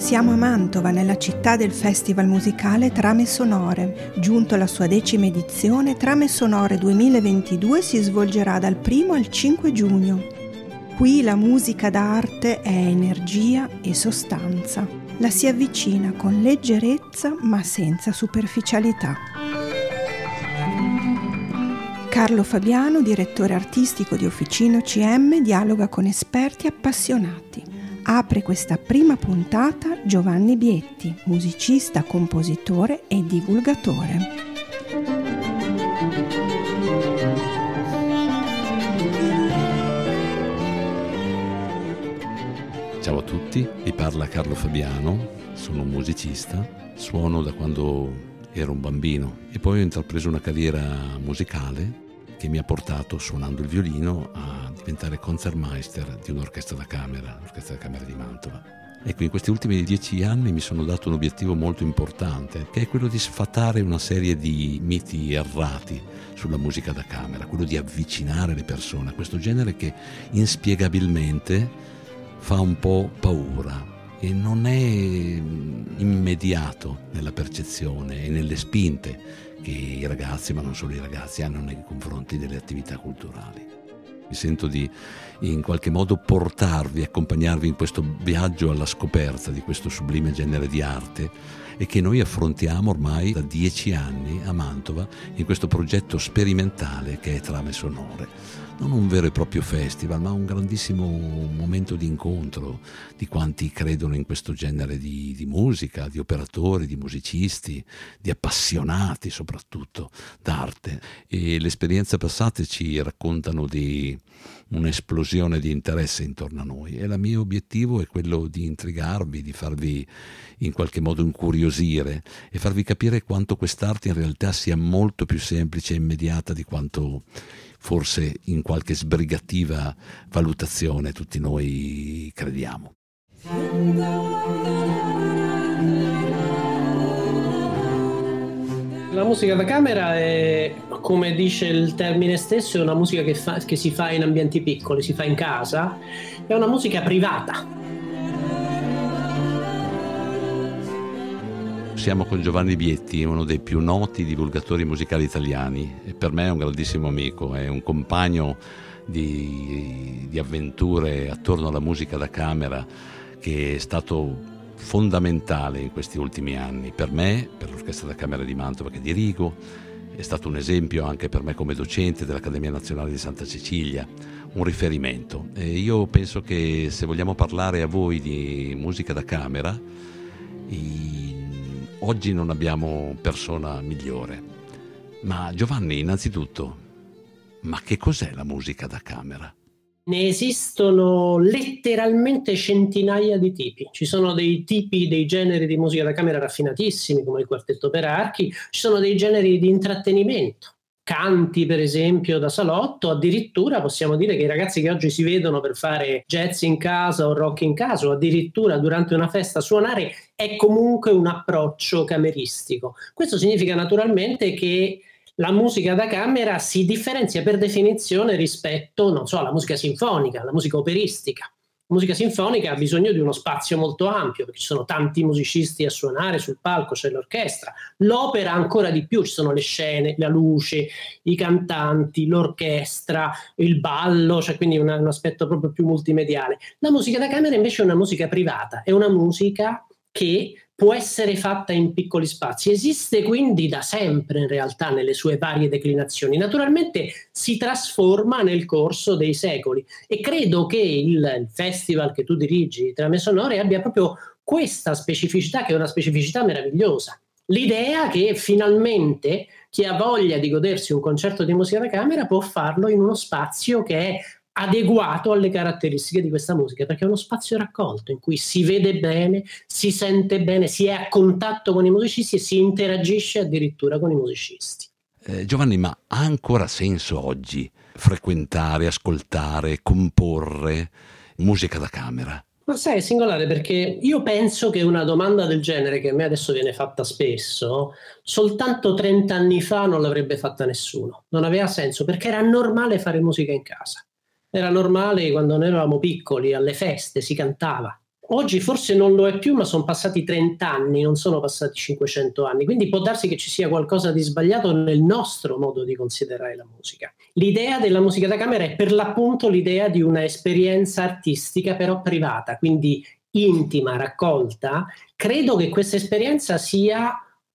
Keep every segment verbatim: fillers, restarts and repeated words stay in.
Siamo a Mantova, nella città del festival musicale Trame Sonore. Giunto alla sua decima edizione, Trame Sonore duemilaventidue si svolgerà dal primo al cinque giugno. Qui la musica d'arte è energia e sostanza. La si avvicina con leggerezza ma senza superficialità. Carlo Fabiano, direttore artistico di Officino C M, dialoga con esperti appassionati. Apre questa prima puntata Giovanni Bietti, musicista, compositore e divulgatore. Ciao a tutti, vi parla Carlo Fabiano, sono un musicista, suono da quando ero un bambino e poi ho intrapreso una carriera musicale che mi ha portato, suonando il violino, a diventare Concertmeister di un'orchestra da camera, l'orchestra da camera di Mantova. Ecco, in questi ultimi dieci anni mi sono dato un obiettivo molto importante, che è quello di sfatare una serie di miti errati sulla musica da camera, quello di avvicinare le persone a questo genere che inspiegabilmente fa un po' paura e non è immediato nella percezione e nelle spinte che i ragazzi, ma non solo i ragazzi, hanno nei confronti delle attività culturali. Mi sento di in qualche modo portarvi, accompagnarvi in questo viaggio alla scoperta di questo sublime genere di arte e che noi affrontiamo ormai da dieci anni a Mantova in questo progetto sperimentale che è Trame Sonore. Non un vero e proprio festival, ma un grandissimo momento di incontro di quanti credono in questo genere di, di musica, di operatori, di musicisti, di appassionati soprattutto d'arte. E le esperienze passate ci raccontano di un'esplosione di interesse intorno a noi e il mio obiettivo è quello di intrigarvi, di farvi in qualche modo incuriosire e farvi capire quanto quest'arte in realtà sia molto più semplice e immediata di quanto forse in qualche sbrigativa valutazione tutti noi crediamo. La musica da camera è, come dice il termine stesso, è una musica che, fa, che si fa in ambienti piccoli, si fa in casa, è una musica privata. Siamo con Giovanni Bietti, uno dei più noti divulgatori musicali italiani e per me è un grandissimo amico, è un compagno di, di avventure attorno alla musica da camera che è stato fondamentale in questi ultimi anni per me, per l'Orchestra da Camera di Mantova che dirigo, è stato un esempio anche per me come docente dell'Accademia Nazionale di Santa Cecilia, un riferimento. E io penso che se vogliamo parlare a voi di musica da camera, i, oggi non abbiamo persona migliore. Ma Giovanni, innanzitutto, ma che cos'è la musica da camera? Ne esistono letteralmente centinaia di tipi. Ci sono dei tipi, dei generi di musica da camera raffinatissimi, come il quartetto per archi, ci sono dei generi di intrattenimento, canti per esempio da salotto, addirittura possiamo dire che i ragazzi che oggi si vedono per fare jazz in casa o rock in casa o addirittura durante una festa suonare è comunque un approccio cameristico. Questo significa naturalmente che la musica da camera si differenzia per definizione rispetto, non so, alla musica sinfonica, alla musica operistica. La musica sinfonica ha bisogno di uno spazio molto ampio, perché ci sono tanti musicisti a suonare sul palco, c'è l'orchestra. L'opera ancora di più, ci sono le scene, la luce, i cantanti, l'orchestra, il ballo, cioè quindi una, un aspetto proprio più multimediale. La musica da camera invece è una musica privata, è una musica che può essere fatta in piccoli spazi, esiste quindi da sempre in realtà nelle sue varie declinazioni, naturalmente si trasforma nel corso dei secoli e credo che il, il festival che tu dirigi, Trame Sonore, abbia proprio questa specificità che è una specificità meravigliosa, l'idea che finalmente chi ha voglia di godersi un concerto di musica da camera può farlo in uno spazio che è adeguato alle caratteristiche di questa musica, perché è uno spazio raccolto in cui si vede bene, si sente bene, si è a contatto con i musicisti e si interagisce addirittura con i musicisti. Eh, Giovanni, ma ha ancora senso oggi frequentare, ascoltare, comporre musica da camera? Ma sai, è singolare perché io penso che una domanda del genere, che a me adesso viene fatta spesso, soltanto trenta anni fa non l'avrebbe fatta nessuno. Non aveva senso, perché era normale fare musica in casa. Era normale quando noi eravamo piccoli, alle feste si cantava. Oggi forse non lo è più, ma sono passati trenta anni, non sono passati cinquecento anni, quindi può darsi che ci sia qualcosa di sbagliato nel nostro modo di considerare la musica. L'idea della musica da camera è per l'appunto l'idea di una esperienza artistica però privata, quindi intima, raccolta. Credo che questa esperienza sia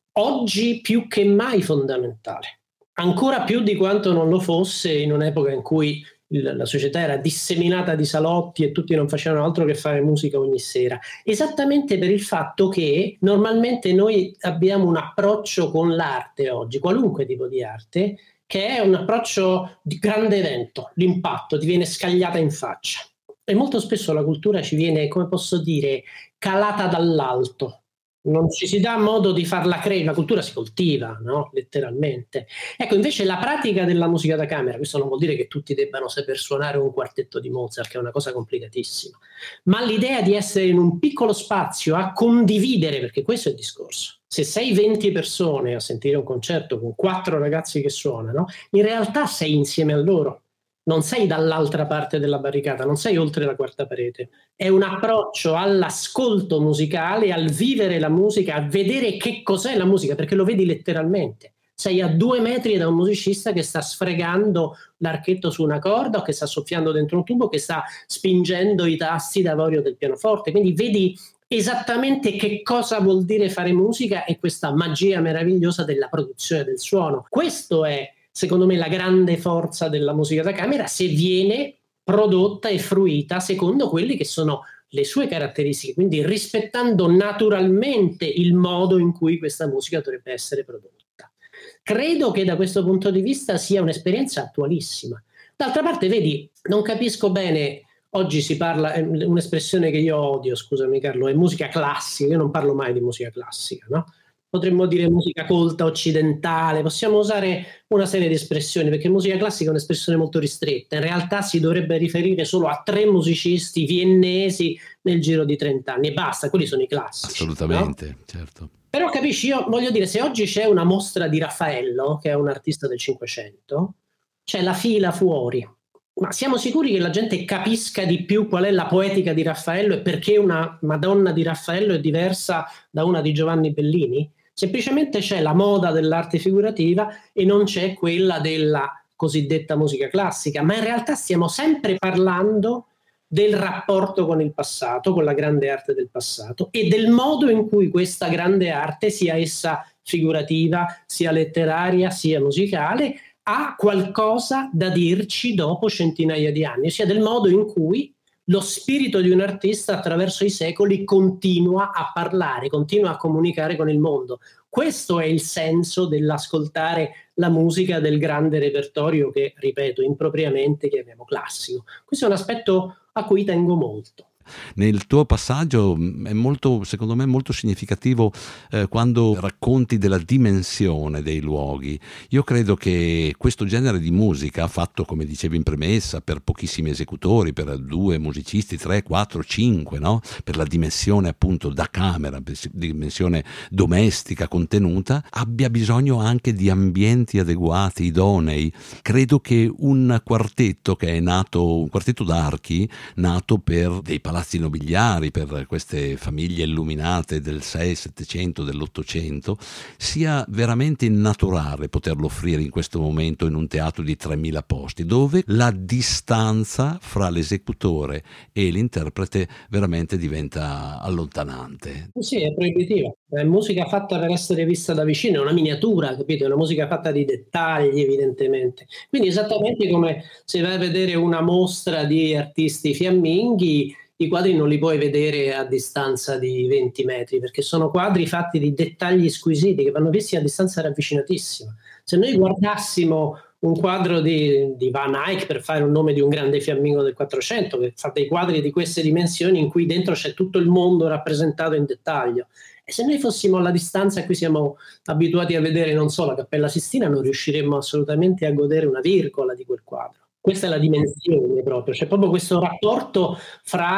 oggi più che mai fondamentale, ancora più di quanto non lo fosse in un'epoca in cui il, la società era disseminata di salotti e tutti non facevano altro che fare musica ogni sera, esattamente per il fatto che normalmente noi abbiamo un approccio con l'arte oggi, qualunque tipo di arte, che è un approccio di grande evento, l'impatto ti viene scagliata in faccia, e molto spesso la cultura ci viene, come posso dire, calata dall'alto. Non ci si dà modo di farla crescere, la cultura si coltiva, no? Letteralmente. Ecco, invece la pratica della musica da camera, questo non vuol dire che tutti debbano saper suonare un quartetto di Mozart, che è una cosa complicatissima, ma l'idea di essere in un piccolo spazio a condividere, perché questo è il discorso. Se sei venti persone a sentire un concerto con quattro ragazzi che suonano, in realtà sei insieme a loro. Non sei dall'altra parte della barricata, non sei oltre la quarta parete. È un approccio all'ascolto musicale, al vivere la musica, a vedere che cos'è la musica, perché lo vedi letteralmente. Sei a due metri da un musicista che sta sfregando l'archetto su una corda o che sta soffiando dentro un tubo, che sta spingendo i tasti d'avorio del pianoforte. Quindi vedi esattamente che cosa vuol dire fare musica e questa magia meravigliosa della produzione del suono. Questo è, secondo me, la grande forza della musica da camera, se viene prodotta e fruita secondo quelle che sono le sue caratteristiche, quindi rispettando naturalmente il modo in cui questa musica dovrebbe essere prodotta. Credo che da questo punto di vista sia un'esperienza attualissima. D'altra parte, vedi, non capisco bene, oggi si parla, un'espressione che io odio, scusami Carlo, è musica classica, io non parlo mai di musica classica, no? Potremmo dire musica colta occidentale, possiamo usare una serie di espressioni, perché musica classica è un'espressione molto ristretta, in realtà si dovrebbe riferire solo a tre musicisti viennesi nel giro di trenta anni e basta, quelli sono i classici. Assolutamente, no? certo. Però capisci, io voglio dire, se oggi c'è una mostra di Raffaello, che è un artista del Cinquecento, c'è la fila fuori, ma siamo sicuri che la gente capisca di più qual è la poetica di Raffaello e perché una Madonna di Raffaello è diversa da una di Giovanni Bellini? Semplicemente c'è la moda dell'arte figurativa e non c'è quella della cosiddetta musica classica, ma in realtà stiamo sempre parlando del rapporto con il passato, con la grande arte del passato e del modo in cui questa grande arte, sia essa figurativa, sia letteraria, sia musicale, ha qualcosa da dirci dopo centinaia di anni, ossia del modo in cui lo spirito di un artista attraverso i secoli continua a parlare, continua a comunicare con il mondo. Questo è il senso dell'ascoltare la musica del grande repertorio che, ripeto, impropriamente chiamiamo classico. Questo è un aspetto a cui tengo molto. Nel tuo passaggio è molto, secondo me, molto significativo eh, quando racconti della dimensione dei luoghi. Io credo che questo genere di musica, fatto, come dicevi in premessa, per pochissimi esecutori, per due musicisti, tre, quattro, cinque, no? Per la dimensione appunto da camera, dimensione domestica, contenuta, abbia bisogno anche di ambienti adeguati, idonei. Credo che un quartetto che è nato, un quartetto d'archi, nato per dei palazzi nobiliari, per queste famiglie illuminate del sei settecento, dell'ottocento, sia veramente innaturale poterlo offrire in questo momento in un teatro di tremila posti, dove la distanza fra l'esecutore e l'interprete veramente diventa allontanante. Sì, è proibitiva. È musica fatta per essere vista da vicino, è una miniatura, capito? È una musica fatta di dettagli, evidentemente. Quindi esattamente come se vai a vedere una mostra di artisti fiamminghi, i quadri non li puoi vedere a distanza di venti metri, perché sono quadri fatti di dettagli squisiti che vanno visti a distanza ravvicinatissima. Se noi guardassimo un quadro di, di Van Eyck, per fare un nome di un grande fiammingo del Quattrocento, che fa dei quadri di queste dimensioni in cui dentro c'è tutto il mondo rappresentato in dettaglio, e se noi fossimo alla distanza a cui siamo abituati a vedere, non so, la Cappella Sistina, non riusciremmo assolutamente a godere una virgola di quel quadro. Questa è la dimensione proprio, c'è proprio questo rapporto fra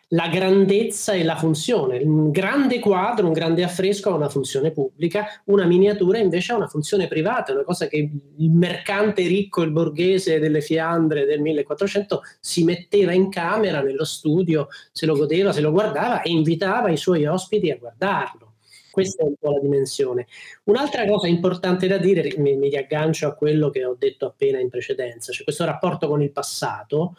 la grandezza e la funzione. Un grande quadro, un grande affresco ha una funzione pubblica, una miniatura invece ha una funzione privata, una cosa che il mercante ricco, il borghese delle Fiandre del millequattrocento si metteva in camera, nello studio, se lo godeva, se lo guardava e invitava i suoi ospiti a guardarlo. Questa è un po' la dimensione. Un'altra cosa importante da dire, mi, mi riaggancio a quello che ho detto appena in precedenza, cioè questo rapporto con il passato.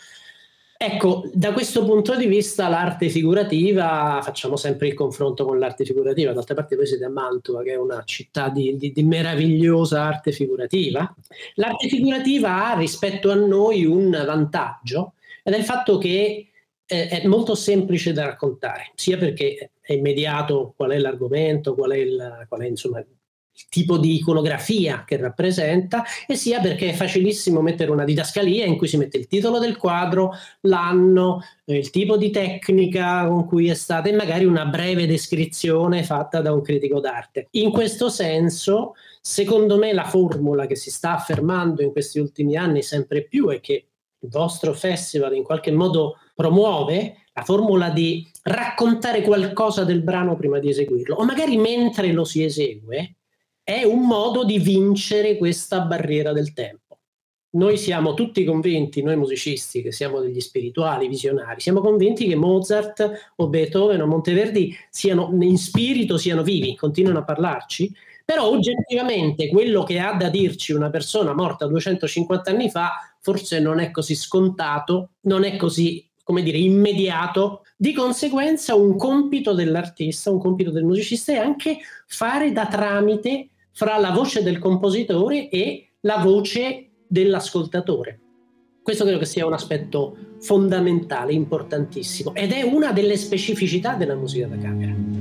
Ecco, da questo punto di vista l'arte figurativa, facciamo sempre il confronto con l'arte figurativa, d'altra parte voi siete a Mantova, che è una città di, di, di meravigliosa arte figurativa. L'arte figurativa ha rispetto a noi un vantaggio, ed è il fatto che eh, è molto semplice da raccontare, sia perché è immediato qual è l'argomento, qual è, il, qual è insomma il tipo di iconografia che rappresenta, e sia perché è facilissimo mettere una didascalia in cui si mette il titolo del quadro, l'anno, eh, il tipo di tecnica con cui è stata e magari una breve descrizione fatta da un critico d'arte. In questo senso, secondo me, la formula che si sta affermando in questi ultimi anni sempre più e che il vostro festival in qualche modo promuove, la formula di raccontare qualcosa del brano prima di eseguirlo, o magari mentre lo si esegue, è un modo di vincere questa barriera del tempo. Noi siamo tutti convinti, noi musicisti, che siamo degli spirituali, visionari, siamo convinti che Mozart o Beethoven o Monteverdi siano in spirito, siano vivi, continuano a parlarci, però oggettivamente quello che ha da dirci una persona morta duecentocinquanta anni fa forse non è così scontato, non è così, come dire, immediato. Di conseguenza un compito dell'artista, un compito del musicista è anche fare da tramite fra la voce del compositore e la voce dell'ascoltatore. Questo credo che sia un aspetto fondamentale, importantissimo, ed è una delle specificità della musica da camera.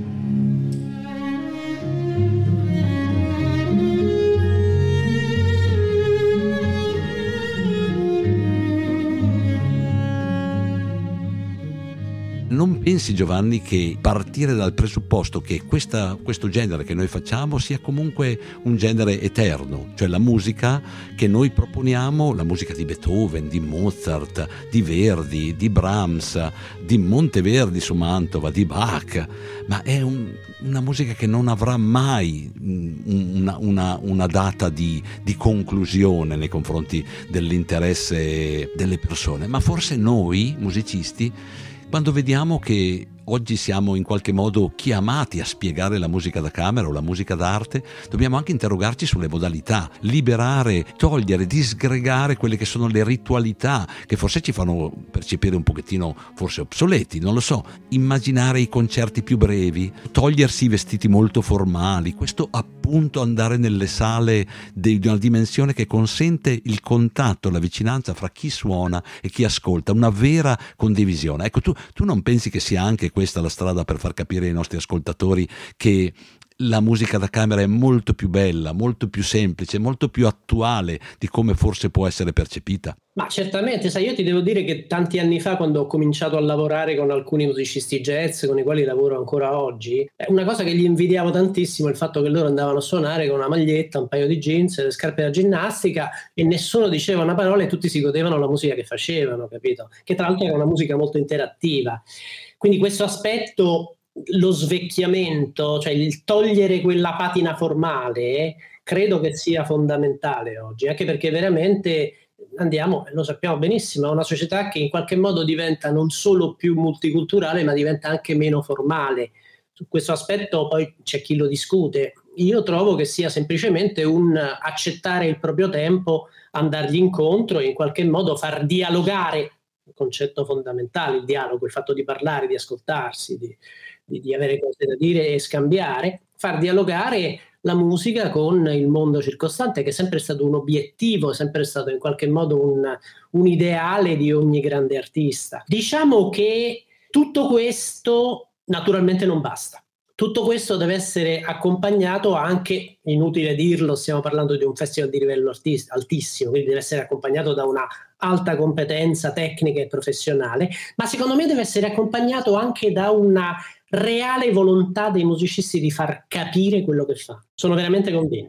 Non pensi, Giovanni, che partire dal presupposto che questa, questo genere che noi facciamo sia comunque un genere eterno, cioè la musica che noi proponiamo, la musica di Beethoven, di Mozart, di Verdi, di Brahms, di Monteverdi su Mantova, di Bach, ma è un, una musica che non avrà mai una, una, una data di, di conclusione nei confronti dell'interesse delle persone, ma forse noi musicisti, quando vediamo che oggi siamo in qualche modo chiamati a spiegare la musica da camera o la musica d'arte, dobbiamo anche interrogarci sulle modalità, liberare, togliere, disgregare quelle che sono le ritualità che forse ci fanno percepire un pochettino forse obsoleti, non lo so, immaginare i concerti più brevi, togliersi i vestiti molto formali, questo appunto andare nelle sale di una dimensione che consente il contatto, la vicinanza fra chi suona e chi ascolta, una vera condivisione. Ecco, tu, tu non pensi che sia anche questa la strada per far capire ai nostri ascoltatori che la musica da camera è molto più bella, molto più semplice, molto più attuale di come forse può essere percepita? Ma certamente, sai, io ti devo dire che tanti anni fa, quando ho cominciato a lavorare con alcuni musicisti jazz con i quali lavoro ancora oggi, una cosa che gli invidiavo tantissimo è il fatto che loro andavano a suonare con una maglietta, un paio di jeans, le scarpe da ginnastica e nessuno diceva una parola e tutti si godevano la musica che facevano, capito? Che tra l'altro era una musica molto interattiva. Quindi questo aspetto, lo svecchiamento, cioè il togliere quella patina formale, credo che sia fondamentale oggi, anche perché veramente andiamo, lo sappiamo benissimo, a una società che in qualche modo diventa non solo più multiculturale, ma diventa anche meno formale. Su questo aspetto poi c'è chi lo discute. Io trovo che sia semplicemente un accettare il proprio tempo, andargli incontro e in qualche modo far dialogare, il concetto fondamentale, il dialogo, il fatto di parlare, di ascoltarsi, di, di, di avere cose da dire e scambiare, far dialogare la musica con il mondo circostante, che è sempre stato un obiettivo, è sempre stato in qualche modo un, un ideale di ogni grande artista. Diciamo che tutto questo naturalmente non basta. Tutto questo deve essere accompagnato anche, inutile dirlo, stiamo parlando di un festival di livello artist- altissimo, quindi deve essere accompagnato da una alta competenza tecnica e professionale, ma secondo me deve essere accompagnato anche da una reale volontà dei musicisti di far capire quello che fa. Sono veramente convinto.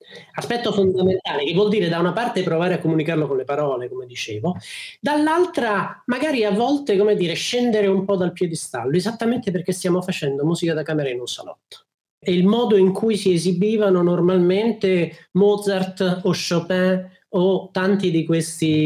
Aspetto fondamentale, che vuol dire da una parte provare a comunicarlo con le parole, come dicevo, dall'altra magari a volte, come dire, scendere un po' dal piedistallo, esattamente perché stiamo facendo musica da camera in un salotto. E il modo in cui si esibivano normalmente Mozart o Chopin o tanti di questi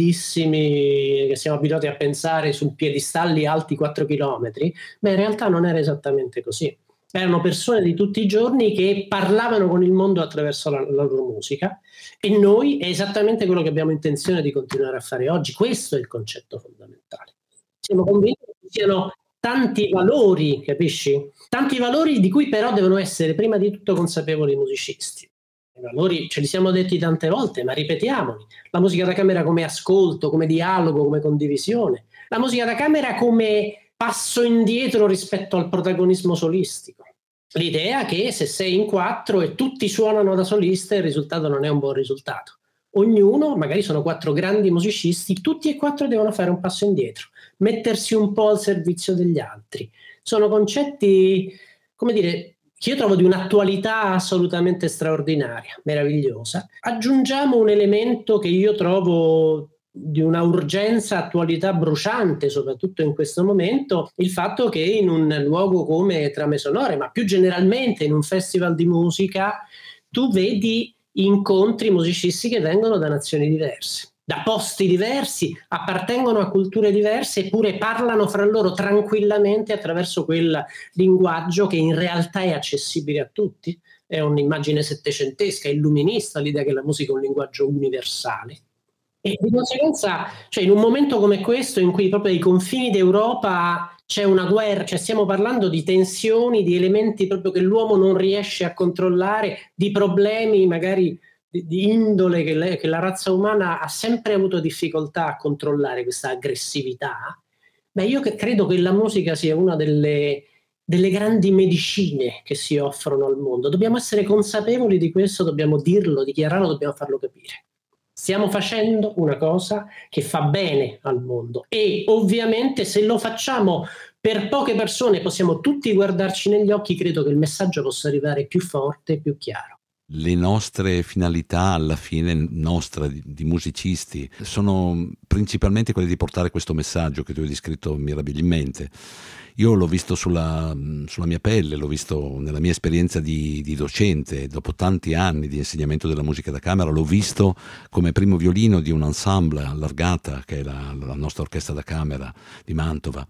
grandissimi che siamo abituati a pensare su piedistalli alti quattro chilometri, beh, in realtà non era esattamente così. Erano persone di tutti i giorni che parlavano con il mondo attraverso la, la loro musica, e noi è esattamente quello che abbiamo intenzione di continuare a fare oggi. Questo è il concetto fondamentale. Siamo convinti che ci siano tanti valori, capisci? Tanti valori di cui però devono essere prima di tutto consapevoli i musicisti. I valori ce li siamo detti tante volte, ma ripetiamoli. La musica da camera come ascolto, come dialogo, come condivisione. La musica da camera come passo indietro rispetto al protagonismo solistico. L'idea che se sei in quattro e tutti suonano da solista, il risultato non è un buon risultato. Ognuno, magari sono quattro grandi musicisti, tutti e quattro devono fare un passo indietro, mettersi un po' al servizio degli altri. Sono concetti, come dire, che io trovo di un'attualità assolutamente straordinaria, meravigliosa. Aggiungiamo un elemento che io trovo di una urgenza, attualità bruciante, soprattutto in questo momento, il fatto che in un luogo come Trame Sonore, ma più generalmente in un festival di musica, tu vedi incontri musicisti che vengono da nazioni diverse, da posti diversi, appartengono a culture diverse, eppure parlano fra loro tranquillamente attraverso quel linguaggio che in realtà è accessibile a tutti. È un'immagine settecentesca, illuminista, l'idea che la musica è un linguaggio universale. E di conseguenza, cioè in un momento come questo, in cui proprio ai confini d'Europa c'è una guerra, cioè stiamo parlando di tensioni, di elementi proprio che l'uomo non riesce a controllare, di problemi magari di, di indole che, le, che la razza umana ha sempre avuto difficoltà a controllare, questa aggressività. Beh, io che credo che la musica sia una delle, delle grandi medicine che si offrono al mondo. Dobbiamo essere consapevoli di questo, dobbiamo dirlo, dichiararlo, dobbiamo farlo capire. Stiamo facendo una cosa che fa bene al mondo, e ovviamente se lo facciamo per poche persone, possiamo tutti guardarci negli occhi, credo che il messaggio possa arrivare più forte e più chiaro. Le nostre finalità, alla fine, nostra di, di musicisti, sono principalmente quelle di portare questo messaggio che tu hai descritto meravigliosamente. Io l'ho visto sulla, sulla mia pelle, l'ho visto nella mia esperienza di, di docente, dopo tanti anni di insegnamento della musica da camera, l'ho visto come primo violino di un ensemble allargata, che è la, la nostra orchestra da camera di Mantova.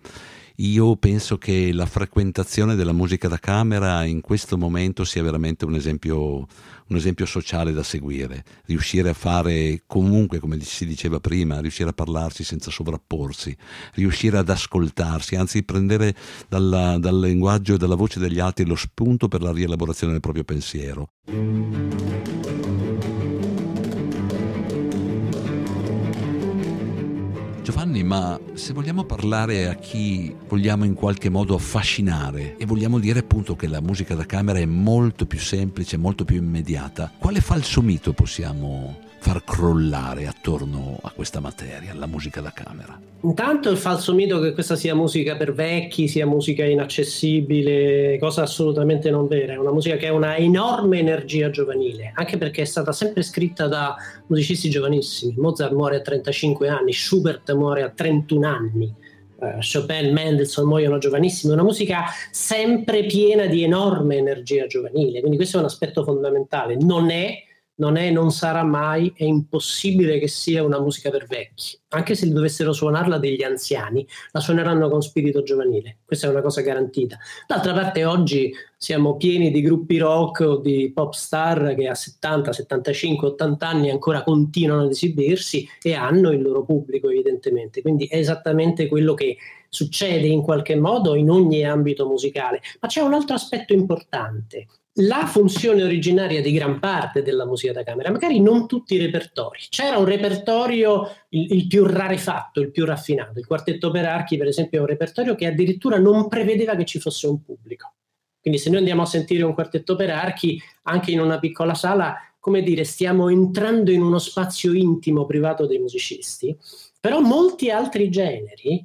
Io penso che la frequentazione della musica da camera in questo momento sia veramente un esempio, un esempio sociale da seguire. Riuscire a fare comunque, come si diceva prima, riuscire a parlarsi senza sovrapporsi, riuscire ad ascoltarsi, anzi prendere dalla, dal linguaggio e dalla voce degli altri lo spunto per la rielaborazione del proprio pensiero. Giovanni, ma se vogliamo parlare a chi vogliamo in qualche modo affascinare e vogliamo dire appunto che la musica da camera è molto più semplice, molto più immediata, quale falso mito possiamo far crollare attorno a questa materia, la musica da camera? Intanto il falso mito che questa sia musica per vecchi, sia musica inaccessibile, cosa assolutamente non vera. È una musica che ha una enorme energia giovanile, anche perché è stata sempre scritta da musicisti giovanissimi. Mozart muore a trentacinque anni, Schubert muore a trentuno anni, uh, Chopin, Mendelssohn muoiono giovanissimi. Una musica sempre piena di enorme energia giovanile, quindi questo è un aspetto fondamentale. Non è Non è, non sarà mai, è impossibile che sia una musica per vecchi. Anche se dovessero suonarla degli anziani, la suoneranno con spirito giovanile. Questa è una cosa garantita. D'altra parte oggi siamo pieni di gruppi rock o di pop star che a settanta, settantacinque, ottanta anni ancora continuano ad esibirsi e hanno il loro pubblico, evidentemente. Quindi è esattamente quello che succede in qualche modo in ogni ambito musicale. Ma c'è un altro aspetto importante. La funzione originaria di gran parte della musica da camera, magari non tutti i repertori. C'era un repertorio il, il più rarefatto, il più raffinato. Il quartetto per archi, per esempio, è un repertorio che addirittura non prevedeva che ci fosse un pubblico. Quindi se noi andiamo a sentire un quartetto per archi, anche in una piccola sala, come dire, stiamo entrando in uno spazio intimo, privato dei musicisti. Però molti altri generi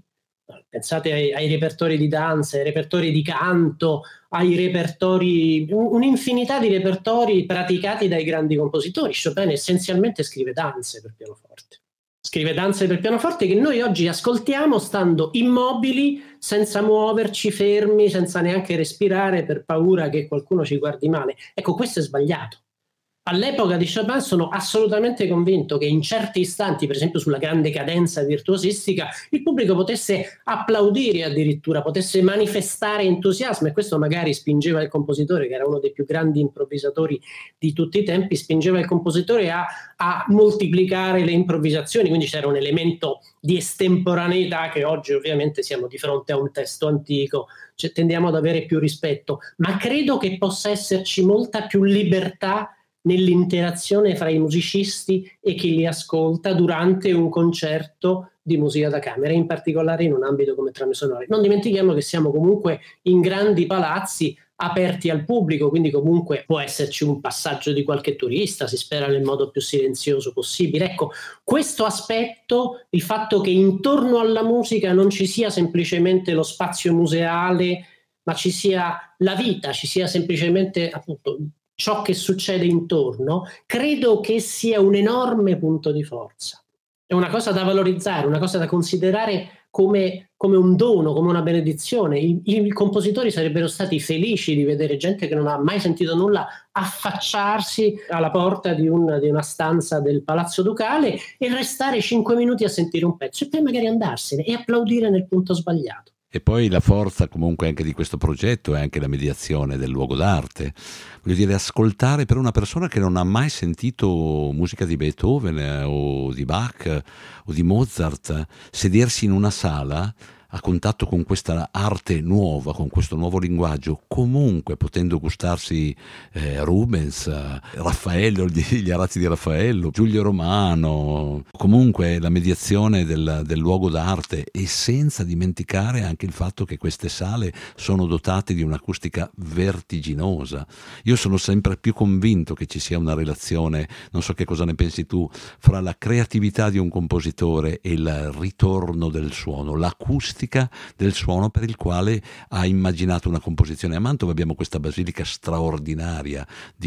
Pensate ai, ai repertori di danza, ai repertori di canto, ai repertori, un'infinità di repertori praticati dai grandi compositori. Chopin essenzialmente scrive danze per pianoforte. Scrive danze per pianoforte che noi oggi ascoltiamo stando immobili, senza muoverci, fermi, senza neanche respirare per paura che qualcuno ci guardi male. Ecco, questo è sbagliato. All'epoca di Chopin sono assolutamente convinto che in certi istanti, per esempio sulla grande cadenza virtuosistica, il pubblico potesse applaudire addirittura, potesse manifestare entusiasmo, e questo magari spingeva il compositore, che era uno dei più grandi improvvisatori di tutti i tempi, spingeva il compositore a, a moltiplicare le improvvisazioni, quindi c'era un elemento di estemporaneità che oggi ovviamente siamo di fronte a un testo antico, cioè tendiamo ad avere più rispetto, ma credo che possa esserci molta più libertà nell'interazione fra i musicisti e chi li ascolta durante un concerto di musica da camera, in particolare in un ambito come trame sonore. Non dimentichiamo che siamo comunque in grandi palazzi aperti al pubblico, quindi comunque può esserci un passaggio di qualche turista, si spera nel modo più silenzioso possibile. Ecco, questo aspetto, il fatto che intorno alla musica non ci sia semplicemente lo spazio museale, ma ci sia la vita, ci sia semplicemente appunto ciò che succede intorno, credo che sia un enorme punto di forza. È una cosa da valorizzare, una cosa da considerare come, come un dono, come una benedizione. I, I compositori sarebbero stati felici di vedere gente che non ha mai sentito nulla affacciarsi alla porta di, un, di una stanza del Palazzo Ducale e restare cinque minuti a sentire un pezzo e poi magari andarsene e applaudire nel punto sbagliato. E poi la forza comunque anche di questo progetto è anche la mediazione del luogo d'arte. Voglio dire, ascoltare per una persona che non ha mai sentito musica di Beethoven o di Bach o di Mozart, sedersi in una sala a contatto con questa arte nuova, con questo nuovo linguaggio, comunque potendo gustarsi eh, Rubens, eh, Raffaello, gli, gli arazzi di Raffaello, Giulio Romano, comunque la mediazione del, del luogo d'arte, e senza dimenticare anche il fatto che queste sale sono dotate di un'acustica vertiginosa. Io sono sempre più convinto che ci sia una relazione, non so che cosa ne pensi tu, fra la creatività di un compositore e il ritorno del suono, l'acustica del suono per il quale ha immaginato una composizione. A Mantova abbiamo questa basilica straordinaria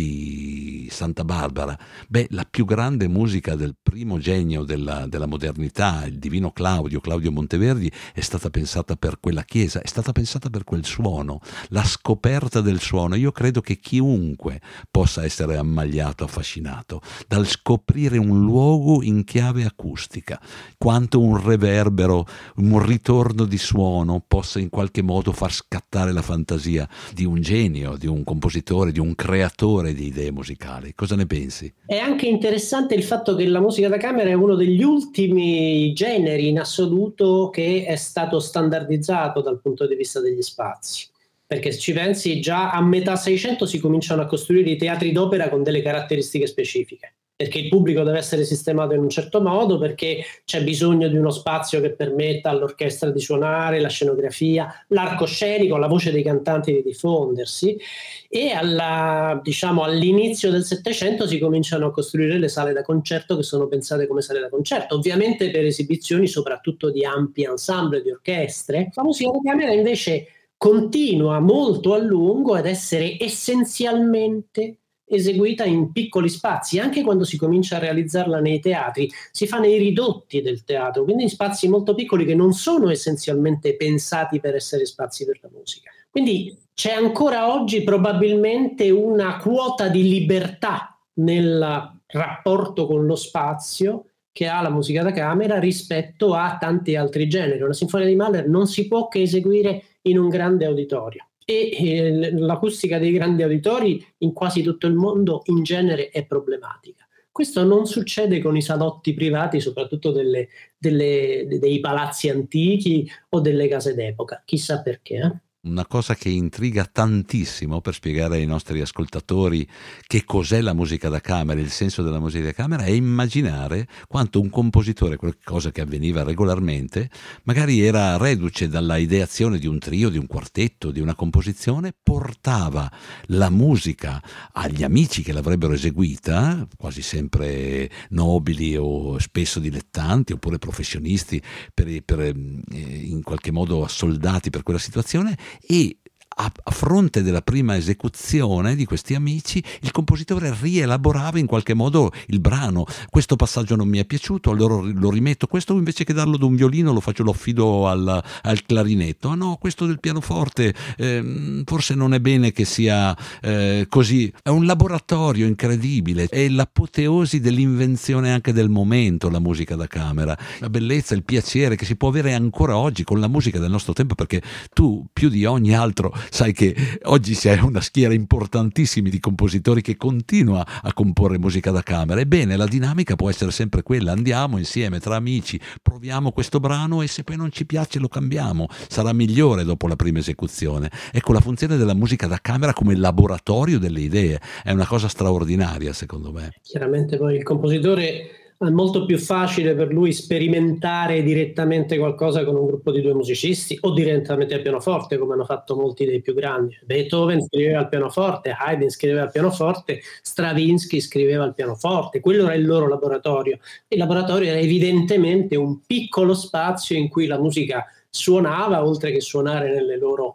di Santa Barbara. Beh, la più grande musica del primo genio della, della modernità, il divino Claudio, Claudio Monteverdi, è stata pensata per quella chiesa, è stata pensata per quel suono, la scoperta del suono. Io credo che chiunque possa essere ammaliato, affascinato dal scoprire un luogo in chiave acustica, quanto un reverbero, un ritorno di suono possa in qualche modo far scattare la fantasia di un genio, di un compositore, di un creatore di idee musicali. Cosa ne pensi? È anche interessante il fatto che la musica da camera è uno degli ultimi generi in assoluto che è stato standardizzato dal punto di vista degli spazi. Perché se ci pensi, già a metà Seicento si cominciano a costruire i teatri d'opera con delle caratteristiche specifiche. Perché il pubblico deve essere sistemato in un certo modo, perché c'è bisogno di uno spazio che permetta all'orchestra di suonare, la scenografia, l'arcoscenico, la voce dei cantanti di diffondersi, e alla, diciamo, all'inizio del Settecento si cominciano a costruire le sale da concerto che sono pensate come sale da concerto, ovviamente per esibizioni soprattutto di ampi ensemble di orchestre. La musica da camera invece continua molto a lungo ad essere essenzialmente eseguita in piccoli spazi, anche quando si comincia a realizzarla nei teatri, si fa nei ridotti del teatro, quindi in spazi molto piccoli che non sono essenzialmente pensati per essere spazi per la musica. Quindi c'è ancora oggi probabilmente una quota di libertà nel rapporto con lo spazio che ha la musica da camera rispetto a tanti altri generi. Una sinfonia di Mahler non si può che eseguire in un grande auditorio. E eh, l'acustica dei grandi auditori in quasi tutto il mondo in genere è problematica. Questo non succede con i salotti privati, soprattutto delle, delle, dei palazzi antichi o delle case d'epoca, chissà perché. Eh? Una cosa che intriga tantissimo per spiegare ai nostri ascoltatori che cos'è la musica da camera, il senso della musica da camera, è immaginare quanto un compositore, qualcosa che avveniva regolarmente, magari era reduce dalla ideazione di un trio, di un quartetto, di una composizione, portava la musica agli amici che l'avrebbero eseguita, quasi sempre nobili o spesso dilettanti oppure professionisti per, per, in qualche modo assoldati per quella situazione, e a, a fronte della prima esecuzione di questi amici il compositore rielaborava in qualche modo il brano. Questo passaggio non mi è piaciuto, allora lo rimetto, questo invece che darlo ad un violino lo faccio, lo affido al, al clarinetto, ah no, questo del pianoforte eh, forse non è bene che sia eh, così. È un laboratorio incredibile, è l'apoteosi dell'invenzione anche del momento, la musica da camera, la bellezza, il piacere che si può avere ancora oggi con la musica del nostro tempo, perché tu più di ogni altro sai che oggi c'è una schiera importantissima di compositori che continua a comporre musica da camera. Ebbene, la dinamica può essere sempre quella: andiamo insieme tra amici, proviamo questo brano e se poi non ci piace lo cambiamo, sarà migliore dopo la prima esecuzione. Ecco, la funzione della musica da camera come laboratorio delle idee è una cosa straordinaria, secondo me. Chiaramente poi il compositore è molto più facile per lui sperimentare direttamente qualcosa con un gruppo di due musicisti o direttamente al pianoforte, come hanno fatto molti dei più grandi. Beethoven scriveva al pianoforte, Haydn scriveva al pianoforte, Stravinsky scriveva al pianoforte. Quello era il loro laboratorio. Il laboratorio era evidentemente un piccolo spazio in cui la musica suonava, oltre che suonare nelle loro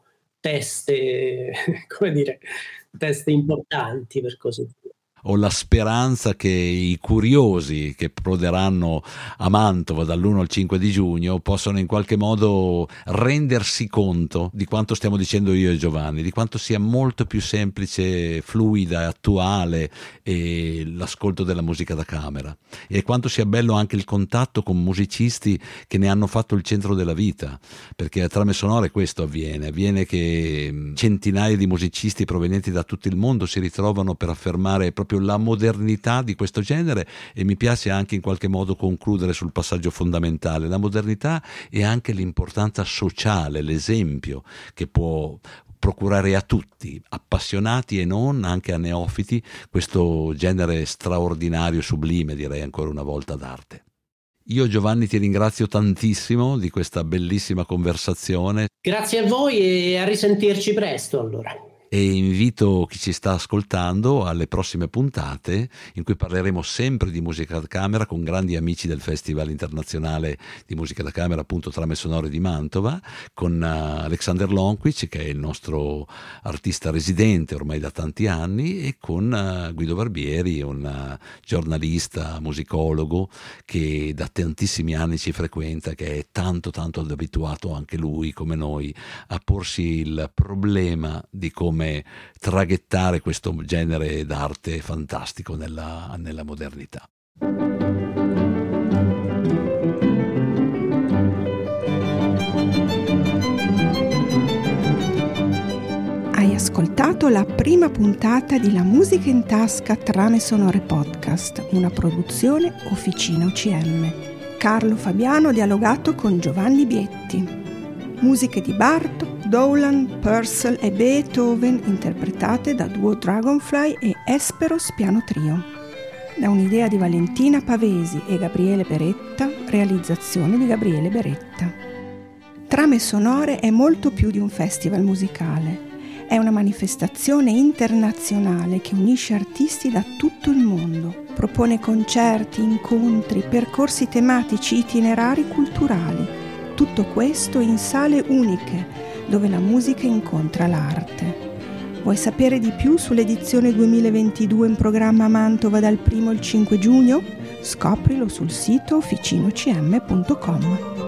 teste, come dire, teste importanti, per così dire. Ho la speranza che i curiosi che proderanno a Mantova dall'primo al cinque di giugno possano in qualche modo rendersi conto di quanto stiamo dicendo io e Giovanni, di quanto sia molto più semplice, fluida e attuale e l'ascolto della musica da camera, e quanto sia bello anche il contatto con musicisti che ne hanno fatto il centro della vita, perché a Trame Sonore questo avviene, avviene che centinaia di musicisti provenienti da tutto il mondo si ritrovano per affermare proprio la modernità di questo genere. E mi piace anche in qualche modo concludere sul passaggio fondamentale: la modernità e anche l'importanza sociale, l'esempio che può procurare a tutti, appassionati e non, anche a neofiti, questo genere straordinario, sublime, direi ancora una volta, d'arte. Io, Giovanni, ti ringrazio tantissimo di questa bellissima conversazione. Grazie a voi e a risentirci presto allora. E invito chi ci sta ascoltando alle prossime puntate in cui parleremo sempre di musica da camera con grandi amici del Festival Internazionale di Musica da Camera, appunto Trame Sonore di Mantova, con uh, Alexander Lonkwitz, che è il nostro artista residente ormai da tanti anni, e con uh, Guido Barbieri, un uh, giornalista, musicologo che da tantissimi anni ci frequenta, che è tanto tanto abituato anche lui come noi a porsi il problema di come traghettare questo genere d'arte fantastico nella, nella modernità. Hai ascoltato la prima puntata di La Musica in Tasca Trame Sonore Podcast, una produzione Officina O C M. Carlo Fabiano ha dialogato con Giovanni Bietti. Musiche di Bartók, Dowland, Purcell e Beethoven interpretate da Duo Dragonfly e Esperos Piano Trio. Da un'idea di Valentina Pavesi e Gabriele Beretta, realizzazione di Gabriele Beretta. Trame Sonore è molto più di un festival musicale. È una manifestazione internazionale che unisce artisti da tutto il mondo. Propone concerti, incontri, percorsi tematici, itinerari culturali. Tutto questo in sale uniche, dove la musica incontra l'arte. Vuoi sapere di più sull'edizione duemilaventidue in programma a Mantova dal primo al cinque giugno? Scoprilo sul sito officina o c m punto com.